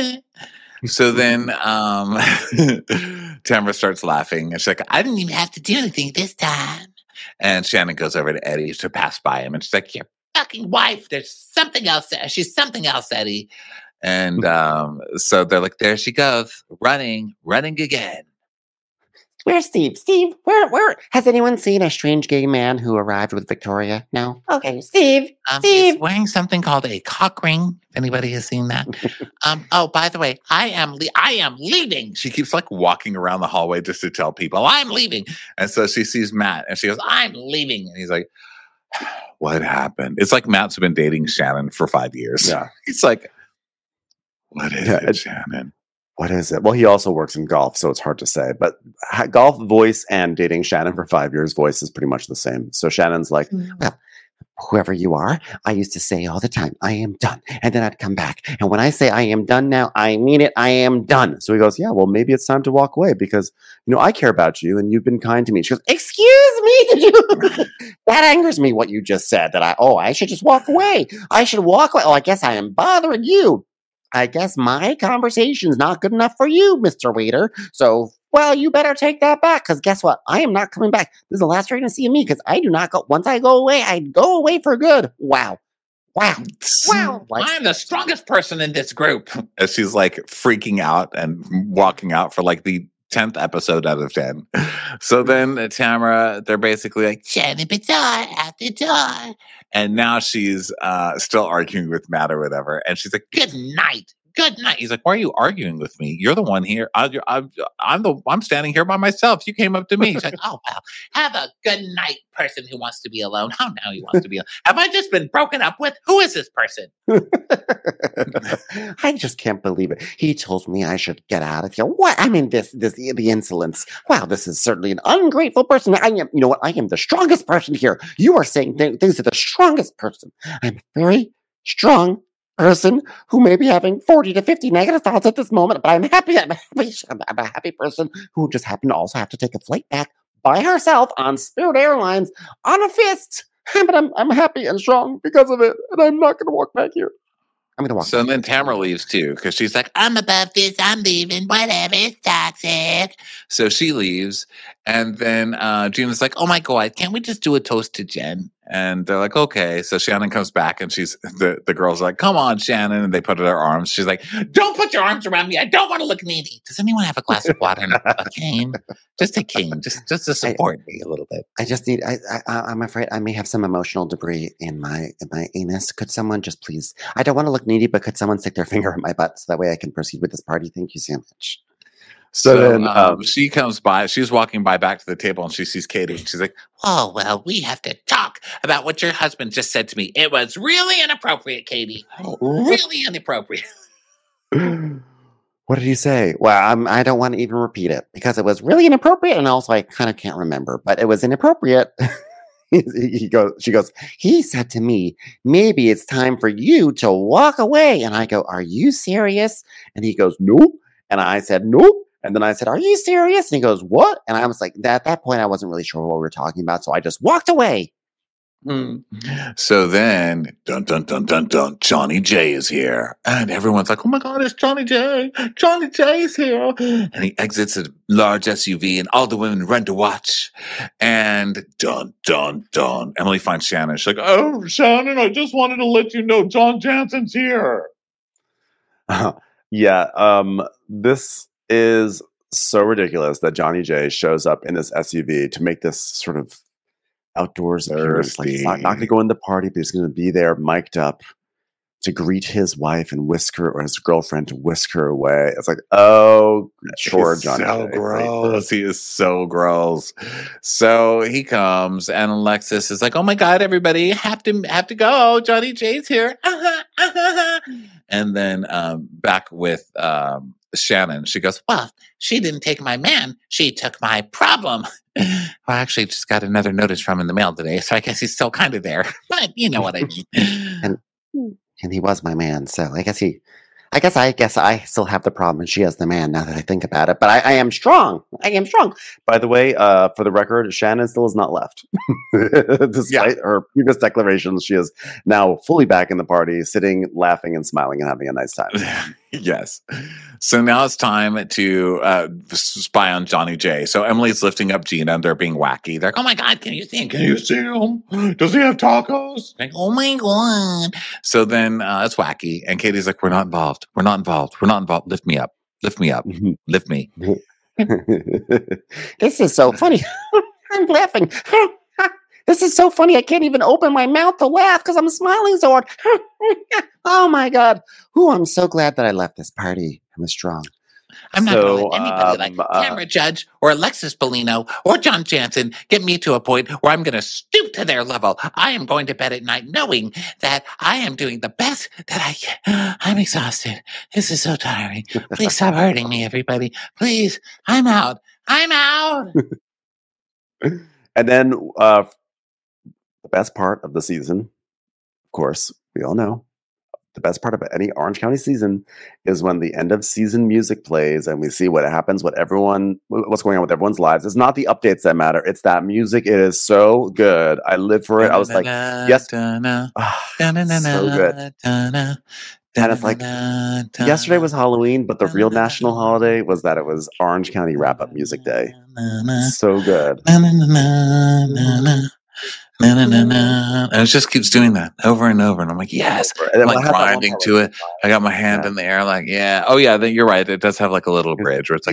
E: So then um, Tamara starts laughing, and she's like, I didn't even have to do anything this time. And Shannon goes over to Eddie to pass by him, and she's like, your fucking wife, there's something else there. She's something else, Eddie. And um, so they're like, there she goes, running, running again.
I: Where's Steve? Steve, where, where? Has anyone seen a strange gay man who arrived with Victoria? No? Okay, Steve,
F: Um,
I: Steve.
F: he's wearing something called a cock ring. If anybody has seen that. um. Oh, by the way, I am. Le- I am leaving.
E: She keeps like walking around the hallway just to tell people, I'm leaving. And so she sees Matt, and she goes, I'm leaving. And he's like, what happened? It's like Matt's been dating Shannon for five years.
B: Yeah.
E: He's like, what is
B: Yeah,
E: it,
B: it-
E: Shannon?
B: What is it? Well, he also works in golf, so it's hard to say. But ha- golf voice and dating Shannon for five years voice is pretty much the same. So Shannon's like,
I: Well, whoever you are, I used to say all the time, I am done. And then I'd come back. And when I say I am done now, I mean it. I am done.
B: so he goes, yeah, well, maybe it's time to walk away because, you know, I care about you and you've been kind to me. She goes,
I: Excuse me, did you? That angers me what you just said. That I, oh, I should just walk away. I should walk away. Oh, I guess I am bothering you. I guess my conversation's not good enough for you, Mister Waiter. So, well, you better take that back, because guess what? I am not coming back. This is the last you're going to see of me, because I do not go. Once I go away, I go away for good. Wow. Wow. Wow.
E: I'm the strongest person in this group. As she's like freaking out and walking out for like the tenth episode out of ten. So then Tamara, they're basically like,
F: Shannon Bazaar out the door.
E: and now she's uh, still arguing with Matt or whatever. And she's like,
F: Good night.
E: good night. He's like, why are you arguing with me? You're the one here. I, I'm, I'm the, I'm standing here by myself. You came up to me. He's like, oh, well, have a good night, person who wants to be alone. How now he wants to be alone? Have I just been broken up with? Who is this person?
I: I just can't believe it. He told me I should get out of here. What? I mean, this, this, the insolence. Wow, this is certainly an ungrateful person. I am, you know what? I am the strongest person here. You are saying th- things to the strongest person. I'm a very strong person who may be having forty to fifty negative thoughts at this moment, but I'm happy. I'm a happy, I'm a happy person who just happened to also have to take a flight back by herself on Spirit Airlines on a fist. But I'm, I'm happy and strong because of it, and I'm not going to walk back here. I'm going to walk.
E: So then Tamara leaves too because she's like,
F: I'm above this. I'm leaving. Whatever. It's toxic.
E: so she leaves, and then uh, Gina's like, oh my God, can't we just do a toast to Jen? And they're like, okay. So Shannon comes back, and she's the, the girls are like, come on, Shannon. And they put their arms. She's like, don't put your arms around me. I don't want to look needy. Does anyone have a glass of water and a, a cane? Just a cane, just just to support I, me a little bit.
I: I just need. I, I I'm afraid I may have some emotional debris in my in my anus. Could someone just please? I don't want to look needy, but could someone stick their finger in my butt so that way I can proceed with this party? Thank you so much.
E: So, so then um, um, she comes by, she's walking by back to the table and she sees Katie and she's like,
F: oh, well, we have to talk about what your husband just said to me. It was really inappropriate, Katie. Really inappropriate.
I: What did he say? Well, I'm, I don't want to even repeat it because it was really inappropriate. And also I kind of can't remember, but it was inappropriate. he, he goes, she goes, he said to me, maybe it's time for you to walk away. And I go, are you serious? And he goes, nope. And I said, nope. And then I said, are you serious? And he goes, what? And I was like, at that point, I wasn't really sure what we were talking about. So I just walked away.
E: Hmm. So then, dun, dun, dun, dun, dun, Johnny J is here. And everyone's like, oh my God, it's Johnny J. Johnny J is here. And he exits a large S U V and all the women run to watch. And dun, dun, dun. Emily finds Shannon. She's like, oh, Shannon, I just wanted to let you know John Jansen's here.
B: Uh, yeah. Um, this is so ridiculous that Johnny J shows up in this S U V to make this sort of outdoors appearance. Like he's not, not going to go in the party, but he's going to be there mic'd up to greet his wife and whisk her, or his girlfriend to whisk her away. It's like, oh, sure,
E: He's
B: Johnny.
E: So gross. He is so gross. So he comes, and Alexis is like, "Oh my God, everybody have to have to go. Johnny J's here." Uh-huh, uh-huh. And then um, back with um, Shannon, she goes,
F: "Well, she didn't take my man. She took my problem."
E: Well, I actually just got another notice from him in the mail today, so I guess he's still kind of there. But you know what I mean.
I: and and he was my man, so I guess he, I guess I guess I still have the problem, and she has the man. Now that I think about it, but I, I am strong. I am strong.
B: By the way, uh, for the record, Shannon still is not left. Despite yeah. her previous declarations, she is now fully back in the party, sitting, laughing, and smiling, and having a nice time.
E: Yes. So now it's time to uh, spy on Johnny J. So Emily's lifting up Gina, and they're being wacky. They're like, "Oh my God, can you see him? Can you see him? Does he have tacos?"
F: Like, "Oh my God."
E: So then uh, it's wacky, and Katie's like, "We're not involved. We're not involved. We're not involved. Lift me up. Lift me up. Lift me."
I: This is so funny. I'm laughing. This is so funny. I can't even open my mouth to laugh because I'm smiling so hard. Oh my God. Ooh, I'm so glad that I left this party. I'm strong.
F: I'm not
B: So,
F: going to let anybody
B: um,
F: like
B: uh,
F: Tamara Judge or Alexis Bellino or John Jansen get me to a point where I'm going to stoop to their level. I am going to bed at night knowing that I am doing the best that I can. I'm exhausted. This is so tiring. Please stop hurting me, everybody. Please. I'm out. I'm out.
B: And then uh, the best part of the season, of course, we all know, the best part of any Orange County season is when the end of season music plays and we see what happens, what everyone, what's going on with everyone's lives. It's not the updates that matter. It's that music. It is so good. I live for it. I was like, yes, oh, so good. And it's like, yesterday was Halloween, but the real national holiday was that it was Orange County Wrap-Up Music Day. So good.
E: Na, na, na, na. And it just keeps doing that over and over. And I'm like, yes.
B: And
E: I'm like grinding to it. I got my hand
B: yeah.
E: in the air, like, yeah. Oh, yeah, you're right. It does have like a little bridge where it's like,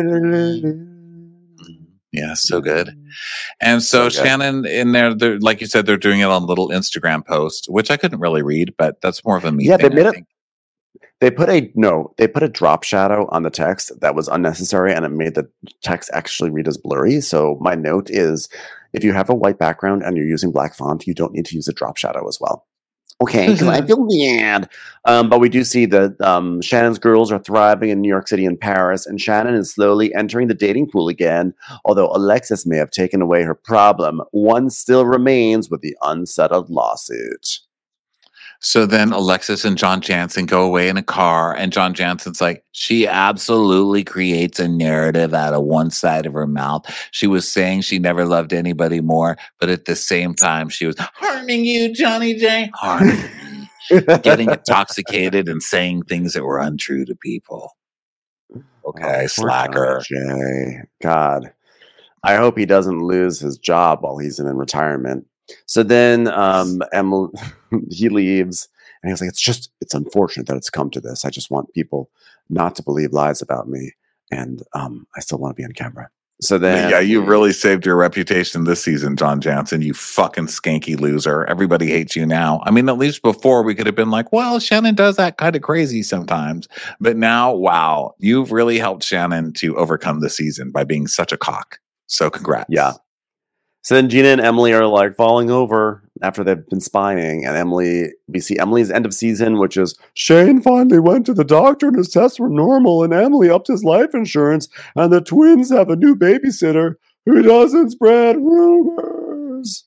E: yeah, so good. And so, so Shannon in there, like you said, they're doing it on little Instagram posts, which I couldn't really read, but that's more of a me
B: yeah,
E: thing.
B: They made, it, They put a no, they put a drop shadow on the text that was unnecessary, and it made the text actually read as blurry. So my note is, if you have a white background and you're using black font, you don't need to use a drop shadow as well. Okay, because I feel bad. Um, but we do see that um, Shannon's girls are thriving in New York City and Paris, and Shannon is slowly entering the dating pool again. Although Alexis may have taken away her problem, one still remains with the unsettled lawsuit.
E: So then Alexis and John Jansen go away in a car, and John Jansen's like, she absolutely creates a narrative out of one side of her mouth. She was saying she never loved anybody more, but at the same time, she was harming you, Johnny J. Harming me. Getting intoxicated and saying things that were untrue to people. Okay,
B: Oh,
E: slacker.
B: Jay. God. I hope he doesn't lose his job while he's in retirement. So then um, Emily, he leaves, and he was like, it's just, it's unfortunate that it's come to this. I just want people not to believe lies about me, and um, I still want to be on camera. So then...
E: Yeah, you really saved your reputation this season, John Jansen, you fucking skanky loser. Everybody hates you now. I mean, at least before we could have been like, well, Shannon does that kind of crazy sometimes. But now, wow, you've really helped Shannon to overcome the season by being such a cock. So congrats.
B: Yeah. So then Gina and Emily are like falling over after they've been spying. And Emily, we see Emily's end of season, which is Shane finally went to the doctor and his tests were normal. And Emily upped his life insurance. And the twins have a new babysitter who doesn't spread rumors.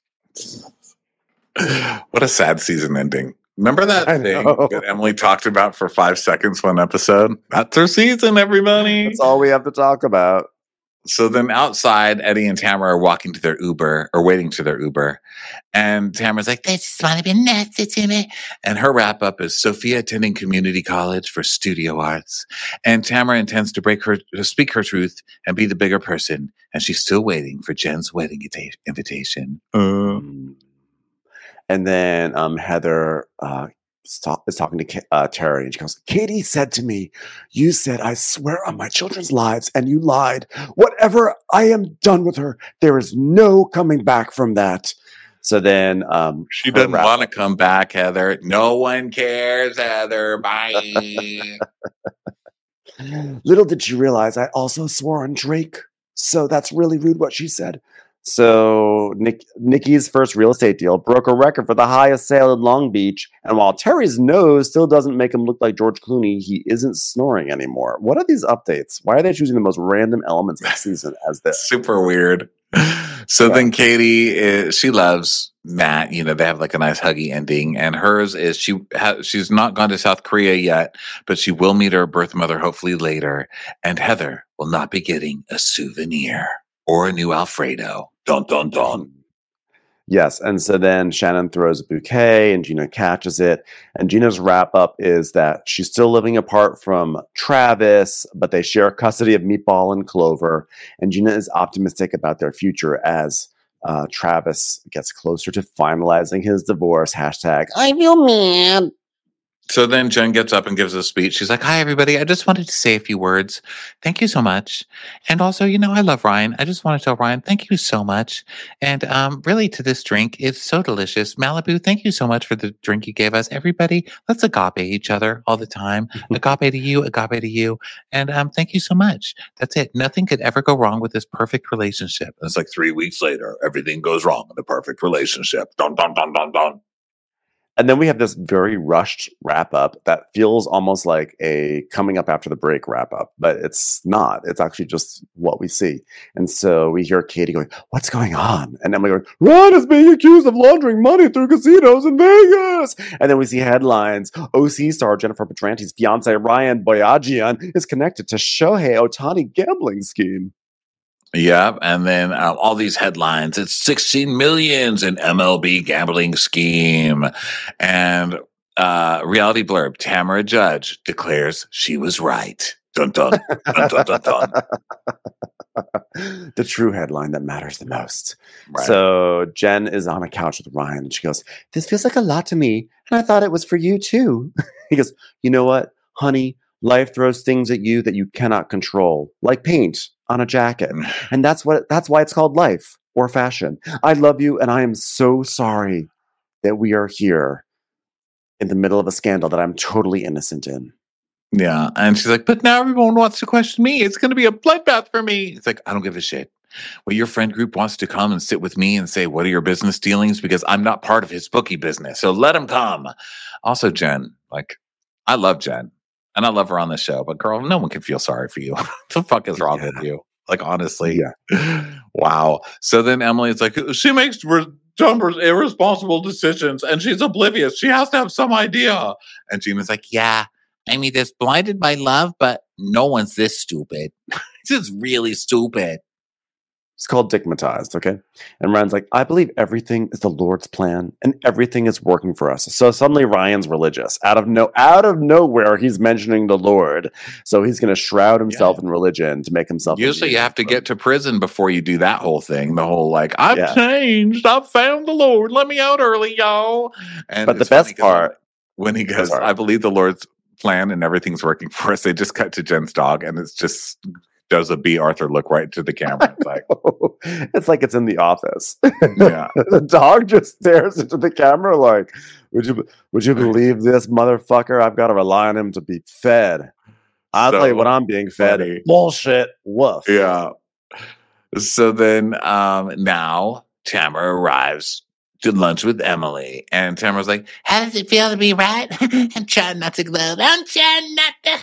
E: What a sad season ending. Remember that
B: I
E: thing
B: know.
E: that Emily talked about for five seconds one episode? That's her season, everybody.
B: That's all we have to talk about.
E: So then outside, Eddie and Tamara are walking to their Uber or waiting to their Uber. And Tamara's like,
F: They just want to be nasty to me.
E: and her wrap up is Sophia attending community college for studio arts. And Tamara intends to break her, to speak her truth and be the bigger person. And she's still waiting for Jen's wedding ita- invitation. Uh.
B: And then um, Heather uh, stop, is talking to Ka- uh, Terry, and she goes, Katie said to me, you said, I swear on my children's lives, and you lied. Whatever, I am done with her. There is no coming back from that. So then um,
E: She
B: her
E: doesn't
B: wrap-
E: want to come back, Heather. No one cares, Heather. Bye.
B: Little did she realize I also swore on Drake. So that's really rude what she said. So Nick, Nikki's first real estate deal broke a record for the highest sale in Long Beach. And while Terry's nose still doesn't make him look like George Clooney, he isn't snoring anymore. What are these updates? Why are they choosing the most random elements of the season as this?
E: Super weird. So
B: Yeah.
E: then Katie, is, she loves Matt. You know, they have like a nice huggy ending. And hers is she ha- she's not gone to South Korea yet, but she will meet her birth mother hopefully later. And Heather will not be getting a souvenir or a new Alfredo. Dun, dun, dun.
B: Yes. And so then Shannon throws a bouquet and Gina catches it. And Gina's wrap up is that she's still living apart from Travis, but they share custody of Meatball and Clover. And Gina is optimistic about their future as uh, Travis gets closer to finalizing his divorce. Hashtag I feel mad.
E: So then Jen gets up and gives a speech. She's like, hi, everybody. I just wanted to say a few words. Thank you so much. And also, you know, I love Ryan. I just want to tell Ryan, thank you so much. And um, really to this drink, it's so delicious. Malibu, thank you so much for the drink you gave us. Everybody, let's agape each other all the time. Agape to you, agape to you. And um, thank you so much. That's it. Nothing could ever go wrong with this perfect relationship. And it's like three weeks later, everything goes wrong in the perfect relationship. Dun, dun, dun, dun, dun.
B: And then we have this very rushed wrap up that feels almost like a coming up after the break wrap up, but it's not. It's actually just what we see. And so we hear Katie going, what's going on? And then we go, Ron is being accused of laundering money through casinos in Vegas. And then we see headlines. O C star Jennifer Petranti's fiance Ryan Boyajian is connected to Shohei Ohtani gambling scheme.
E: Yeah, and then um, all these headlines. It's sixteen millions in M L B gambling scheme, and uh, reality blurb. Tamara Judge declares she was right. Dun dun dun dun dun. dun.
B: The true headline that matters the most.
E: Right.
B: So Jen is on a couch with Ryan, and she goes, "This feels like a lot to me, and I thought it was for you too." He goes, "You know what, honey? Life throws things at you that you cannot control, like paint on a jacket. And that's what that's why it's called life or fashion. I love you, and I am so sorry that we are here in the middle of a scandal that I'm totally innocent in."
E: Yeah. And she's like, but now everyone wants to question me. It's going to be a bloodbath for me. It's like, I don't give a shit. Well, your friend group wants to come and sit with me and say, what are your business dealings? Because I'm not part of his bookie business. So let him come. Also, Jen, like, I love Jen and I love her on the show, but girl, no one can feel sorry for you. What the fuck is wrong
B: Yeah.
E: with you? Like, honestly.
B: Yeah.
E: Wow. So then Emily's like, she makes re- dumb, irresponsible decisions and she's oblivious. She has to have some idea. And Gina's like, yeah, I mean, there's blinded by love, but no one's this stupid. This is really stupid.
B: It's called Digmatized, okay? And Ryan's like, I believe everything is the Lord's plan and everything is working for us. So suddenly Ryan's religious. Out of no out of nowhere, he's mentioning the Lord. So he's going to shroud himself
E: Yeah.
B: in religion to make himself.
E: Usually you
B: immune
E: have to
B: from-
E: get to prison before you do that whole thing. The whole like, I've
B: Yeah.
E: changed. I've found the Lord. Let me out early, y'all. And
B: But the
E: it's funny
B: best
E: 'cause when-
B: part-
E: when he goes,
B: sorry.
E: I believe the Lord's plan and everything's working for us. They just cut to Jen's dog and it's just does a B. Arthur look right to the camera. It's like,
B: it's like it's in the office.
E: yeah.
B: The dog just stares into the camera like, would you would you believe this motherfucker? I've got to rely on him to be fed. I'll tell you
E: So
B: what I'm being fed.
E: funny.
B: Bullshit. Woof.
E: Yeah. So then um now Tamara arrives to lunch with Emily. And Tamara's like,
F: How does it feel to be right? I'm trying not to gloat. I'm trying not to.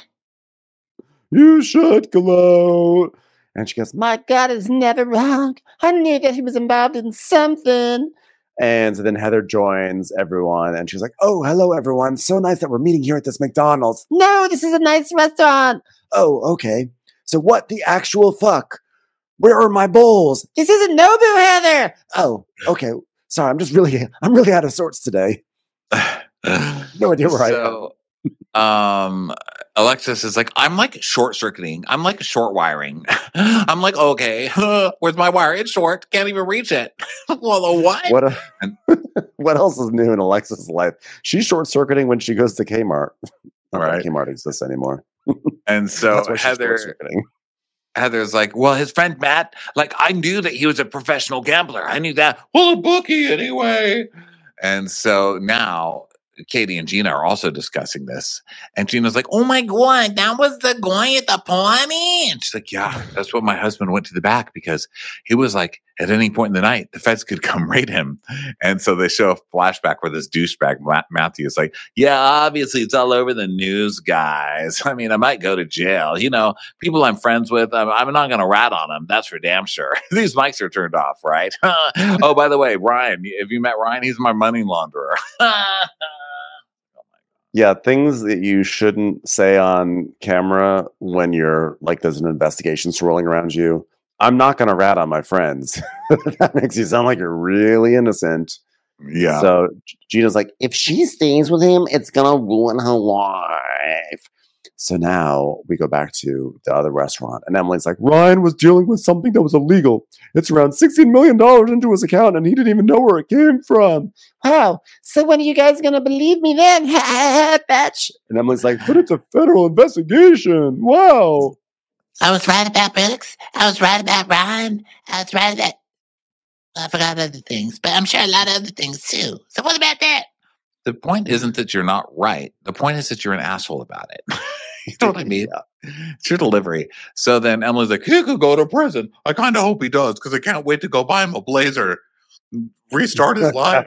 B: You should gloat. And she goes,
I: My God is never wrong. I knew that he was involved in something.
B: and so then Heather joins everyone and she's like, oh, hello, everyone. So nice that we're meeting here at this McDonald's.
I: No, this is a nice restaurant.
B: Oh, okay. So what the actual fuck? Where are my bowls?
I: This isn't Nobu, Heather.
B: Oh, okay. Sorry, I'm just really, I'm really out of sorts today. No idea where I am.
E: so, um, Alexis is like, I'm like short circuiting. I'm like short wiring. I'm like, okay, where's my wire? It's short. Can't even reach it. Well, what?
B: What, a, what else is new in Alexis' life? She's short circuiting when she goes to Kmart. Not
E: Right.
B: that Kmart exists anymore.
E: And so
B: That's why she's
E: Heather,
B: short-circuiting.
E: Heather's like, well, his friend Matt, like, I knew that he was a professional gambler. I knew that. Well, a bookie anyway. And so now Katie and Gina are also discussing this. And Gina's like, oh my God, that was the guy at the party. And she's like, yeah, that's what my husband went to the back because he was like, at any point in the night, the feds could come raid him. And so they show a flashback where this douchebag Ma- Matthew is like, yeah, obviously it's all over the news, guys. I mean, I might go to jail. You know, people I'm friends with, I'm, I'm not going to rat on them. That's for damn sure. These mics are turned off, right? Oh, by the way, Ryan, have you met Ryan? He's my money launderer.
B: Yeah, things that you shouldn't say on camera when you're like there's an investigation swirling around you. I'm not going to rat on my friends. That makes you sound like you're really innocent.
E: Yeah.
B: So Gina's like,
I: If she stays with him, it's going to ruin her life.
B: so now we go back to the other restaurant, and Emily's like, Ryan was dealing with something that was illegal. It's around sixteen million dollars into his account, and he didn't even know where it came from.
I: Wow. So when are you guys going to believe me then? Bitch.
B: And Emily's like, but it's a federal investigation. Wow.
F: I was right about Brooks. I was right about Ryan. I was right about. I forgot other things, but I'm sure a lot of other things too. So what about that?
E: The point isn't that you're not right. The point is that you're an asshole about it. You know what I mean? It's your delivery. So then Emily's like, he could go to prison. I kind of hope he does because I can't wait to go buy him a blazer, restart his life.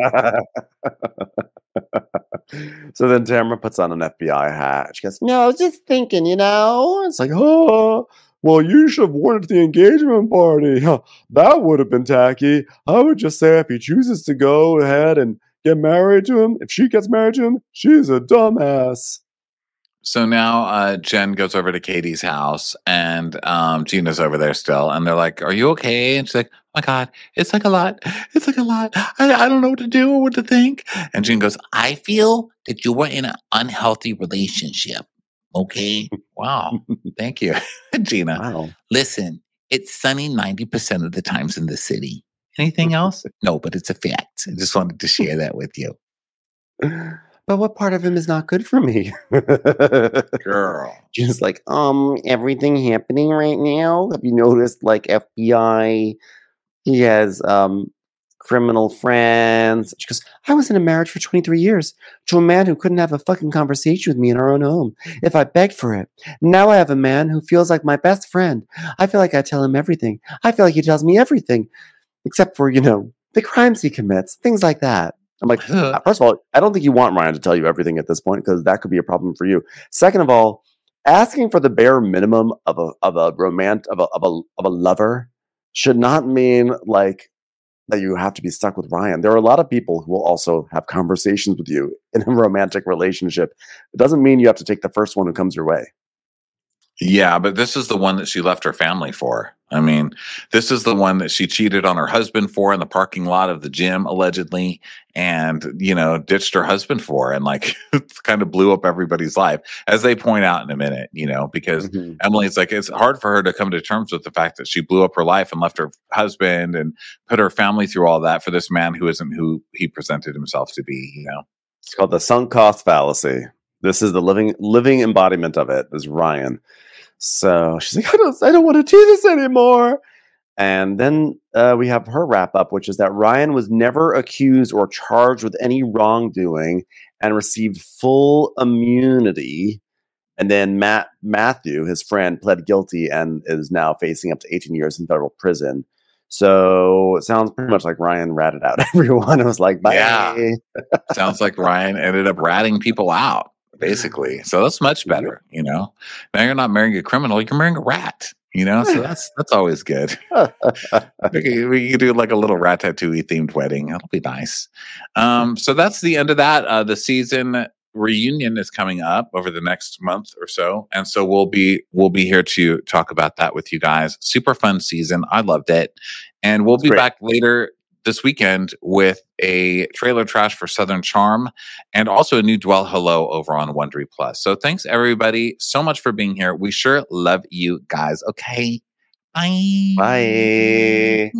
B: So then Tamara puts on an F B I hat. She goes,
I: No, I was just thinking, you know.
B: it's like, oh, well, you should have worn it at the engagement party. Huh, that would have been tacky. I would just say if he chooses to go ahead and get married to him, if she gets married to him, she's a dumbass.
E: So now uh, Jen goes over to Katie's house and um, Gina's over there still. And they're like, are you okay? And she's like, oh my God, it's like a lot. It's like a lot. I, I don't know what to do or what to think. And Gina goes, I feel that you were in an unhealthy relationship. Okay. Wow. Thank you, Gina.
B: Wow.
E: Listen, it's sunny ninety percent of the times in the city. Anything else? No, but it's a fact. I just wanted to share that with you.
B: But what part of him is not good for me?
E: Girl.
I: Just like, um, everything happening right now. Have you noticed, like, F B I? He has um criminal friends. She goes, I was in a marriage for twenty-three years to a man who couldn't have a fucking conversation with me in our own home if I begged for it. Now I have a man who feels like my best friend. I feel like I tell him everything. I feel like he tells me everything, except for, you know, the crimes he commits, things like that. I'm like, first of all, I don't think you want Ryan to tell you everything at this point because that could be a problem for you. Second of all, asking for the bare minimum of a of a romance of a of a of a lover should not mean like that you have to be stuck with Ryan. There are a lot of people who will also have conversations with you in a romantic relationship. It doesn't mean you have to take the first one who comes your way.
E: Yeah, but this is the one that she left her family for. I mean, this is the one that she cheated on her husband for in the parking lot of the gym, allegedly, and, you know, ditched her husband for, and like kind of blew up everybody's life, as they point out in a minute, you know, because mm-hmm. Emily's like, it's hard for her to come to terms with the fact that she blew up her life and left her husband and put her family through all that for this man who isn't who he presented himself to be, you know.
B: It's called the sunk cost fallacy. This is the living living embodiment of it, is Ryan. So she's like, I don't, I don't want to do this anymore. And then uh, we have her wrap up, which is that Ryan was never accused or charged with any wrongdoing and received full immunity. And then Matt Matthew, his friend, pled guilty and is now facing up to eighteen years in federal prison. So it sounds pretty much like Ryan ratted out everyone. It was like, bye.
E: Yeah. Sounds like Ryan ended up ratting people out. Basically, so that's much better, you know. Now you're not marrying a criminal; you're marrying a rat, you know. So that's that's always good. we, can, we can do like a little Ratatouille themed wedding. That'll be nice. Um, so that's the end of that. Uh, the season reunion is coming up over the next month or so, and so we'll be we'll be here to talk about that with you guys. Super fun season. I loved it, and we'll be Great. back later this weekend with a trailer trash for Southern Charm and also a new Dwell Hello over on Wondery Plus. So thanks everybody so much for being here. We sure love you guys. Okay. Bye.
B: Bye.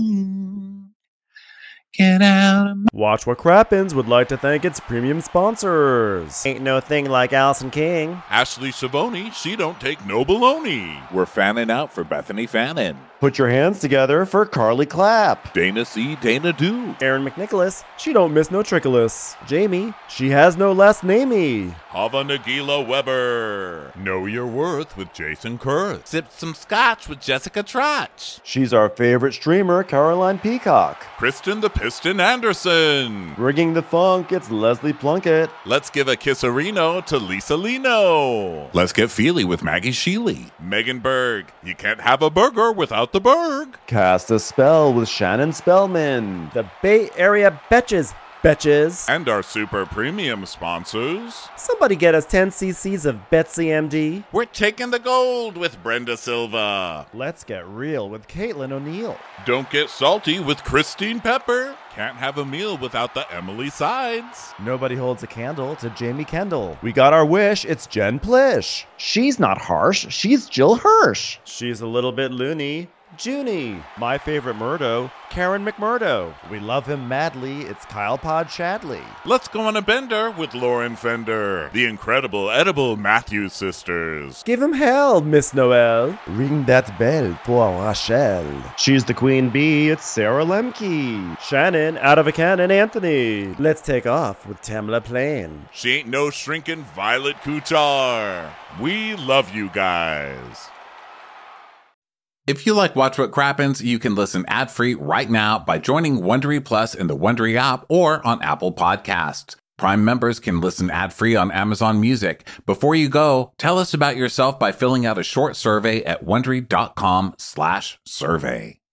E: Get out of my-
J: Watch What Crappens would like to thank its premium sponsors. Ain't no thing like Allison King.
K: Ashley Savoni, she don't take no baloney.
A: We're fanning out for Bethany Fannin.
J: Put your hands together for Carly Clapp.
A: Dana C. Dana Do.
J: Aaron McNicholas, she don't miss no trickolas. Jamie, she has no less namey.
K: Hava Nagila Weber. Know Your Worth with Jason Kurth.
L: Sip some scotch with Jessica Trotch.
J: She's our favorite streamer, Caroline Peacock.
K: Kristen the Piston Anderson.
J: Rigging the funk, it's Leslie Plunkett.
K: Let's give a kisserino to Lisa Lino.
A: Let's get feely with Maggie Sheely.
K: Megan Berg. You can't have a burger without the Berg.
J: Cast a spell with Shannon Spellman. The Bay Area Betches. Betches.
K: And our super premium sponsors.
J: Somebody get us ten cc's of Betsy M D.
K: We're taking the gold with Brenda Silva.
J: Let's get real with Caitlin O'Neill.
K: Don't get salty with Christine Pepper. Can't have a meal without the Emily Sides.
J: Nobody holds a candle to Jamie Kendall. We got our wish, it's Jen Plish.
M: She's not harsh, she's Jill Hirsch.
J: She's a little bit loony. Junie. My favorite Murdo, Karen McMurdo. We love him madly, it's Kyle Pod Shadley.
K: Let's go on a bender with Lauren Fender. The incredible edible Matthews sisters.
J: Give him hell, Miss Noel.
M: Ring that bell for Rachel.
J: She's the queen bee, it's Sarah Lemke. Shannon, out of a cannon, Anthony. Let's take off with Tamla Plain.
K: She ain't no shrinking Violet Kuchar. We love you guys.
A: If you like Watch What Crappens, you can listen ad-free right now by joining Wondery Plus in the Wondery app or on Apple Podcasts. Prime members can listen ad-free on Amazon Music. Before you go, tell us about yourself by filling out a short survey at Wondery.com slash survey.